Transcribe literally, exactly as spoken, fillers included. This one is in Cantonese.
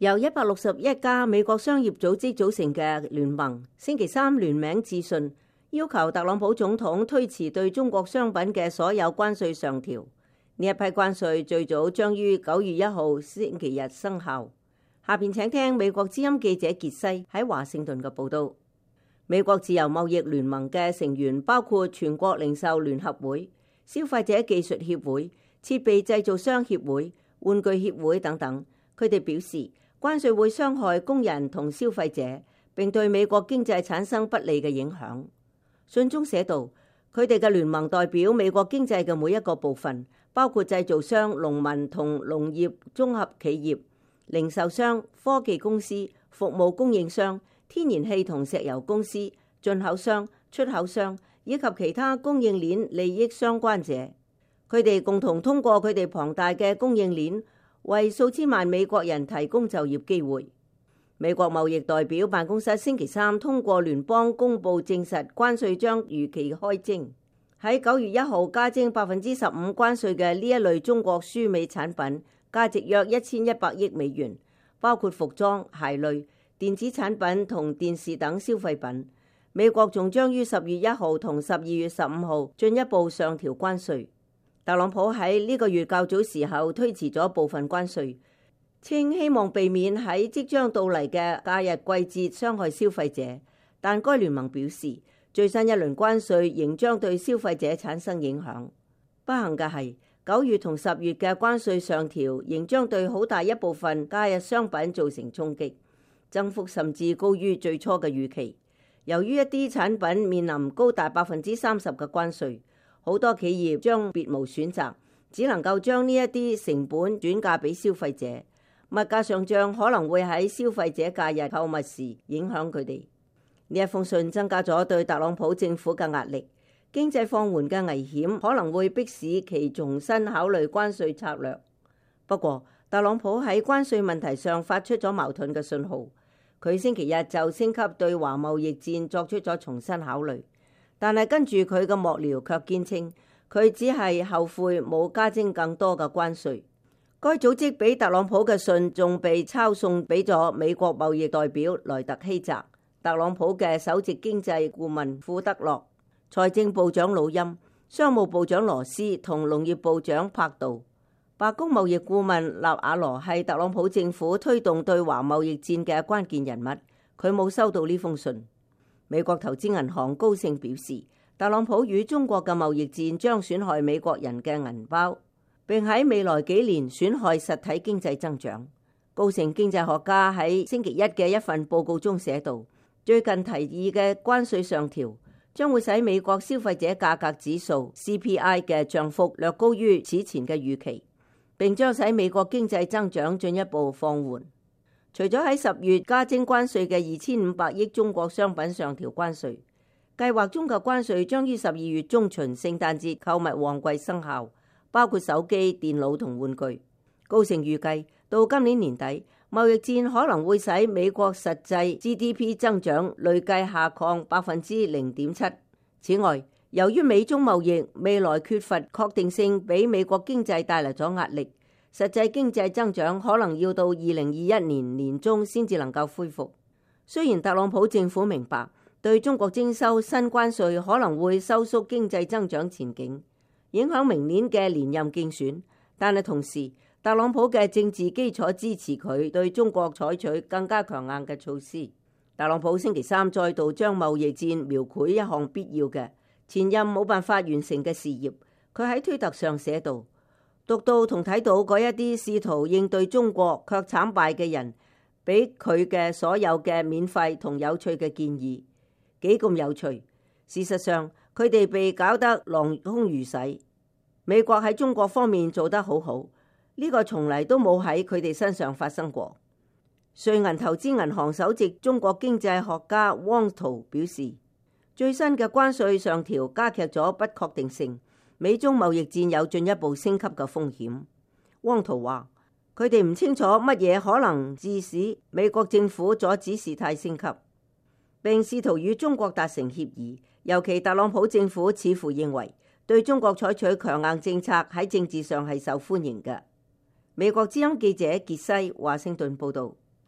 由一百六十一家美國商業組織組成嘅聯盟，星期三聯名致信，要求特朗普總統推遲對中國商品嘅所有關稅上調。呢一批關稅最早將於九月一號星期日生效。下邊請聽美國之音記者傑西喺華盛頓嘅報道。美國自由貿易聯盟嘅成員包括全國零售聯合會、消費者技術協會、設備製造商協會、玩具協會等等。佢哋表示，關稅會傷害工人同消費者，並對美國經濟產生不利嘅影響。信中寫道，佢哋嘅聯盟代表美國經濟嘅每一個部分，包括製造商、農民同農業綜合企業、零售商、科技公司、服務供應商、天然氣同石油公司、進口商、出口商以及其他供應鏈利益相關者。佢哋共同通過佢哋龐大嘅供應鏈，為數千萬美國人提供就業機會。美國貿易代表辦公室星期三通過聯邦公佈證實，關稅將如期開徵。喺九月一號加徵百分之十五關稅嘅呢一類中國輸美產品，價值約一千一百億美元，包括服裝、鞋類、電子產品同電視等消費品。美國仲將於十月一號同十二月十五號進一步上調關稅。特朗普喺呢個月較早時候推遲咗部分關稅，稱希望避免喺即將到嚟嘅假日季節傷害消費者。但該聯盟表示，最新一輪關稅仍將對消費者產生影響。不幸嘅係，九月同十月嘅關稅上調仍將對好大一部分假日商品造成衝擊，增幅甚至高於最初嘅預期。由於一啲產品面臨高達百分之三十嘅關稅，好多企業將別無選擇，只能夠將呢一啲成本轉嫁俾消費者。物價上漲可能會喺消費者假日購物時影響佢哋。呢一封信增加咗對特朗普政府嘅壓力，經濟放緩嘅危險可能會迫使其重新考慮關稅策略。不過，特朗普喺關稅問題上發出咗矛盾嘅信號。佢星期日就升級對華貿易戰作出咗重新考慮。但係跟住佢嘅幕僚卻堅稱，佢只係後悔冇加徵更多嘅關稅。該組織俾特朗普嘅信仲被抄送俾咗美國貿易代表萊特希澤、特朗普嘅首席經濟顧問庫德洛、財政部長魯欽、商務部長羅斯同農業部長柏杜。白宮貿易顧問納瓦羅係特朗普政府推動對華貿易戰嘅關鍵人物，佢冇收到呢封信。美國投資銀行高盛表示，特朗普與中國嘅貿易戰將損害美國人嘅銀包，並喺未來幾年損害實體經濟增長。高盛經濟學家喺星期一嘅一份報告中寫道，最近提議嘅關稅上調將會使美國消費者價格指數 C P I 嘅漲幅略高於此前嘅預期，並將使美國經濟增長進一步放緩。除咗喺十月加徵關稅嘅二千五百億中國商品上調關稅，計劃中嘅關稅將於十二月中旬聖誕節購物旺季生效，包括手機、電腦同玩具。高盛預計到今年年底，貿易戰可能會使美國實際 G D P 增長累計下降百分之零點七。此外，由於美中貿易未來缺乏確定性，俾美國經濟帶來咗壓力。實際經濟增長可能要到二零二一年年中先至能夠恢復。雖然特朗普政府明白對中國徵收新關稅可能會收縮經濟增長前景，影響明年嘅連任競選，但係同時特朗普嘅政治基礎支持佢對中國採取更加強硬嘅措施。特朗普星期三再度將貿易戰描繪一項必要嘅前任冇辦法完成嘅事業。佢喺推特上寫道，讀到同睇到嗰一啲試圖應對中國卻慘敗嘅人俾佢嘅所有嘅免費同有趣嘅建議，幾咁有趣。事實上，佢哋被搞得狼空如洗。美國喺中國方面做得好好，呢個從嚟都冇喺佢哋身上發生過。瑞銀投資銀行首席中國經濟學家汪濤表示，最新嘅關稅上調加劇咗不確定性，美中貿易戰有進一步升級嘅風險。汪濤話，佢哋唔清楚乜嘢可能致使美國政府阻止事態升級，並試圖與中國達成協議。尤其特朗普政府似乎認為對中國採取強硬政策喺政治上係受歡迎嘅。美國之音記者傑西華盛頓報道。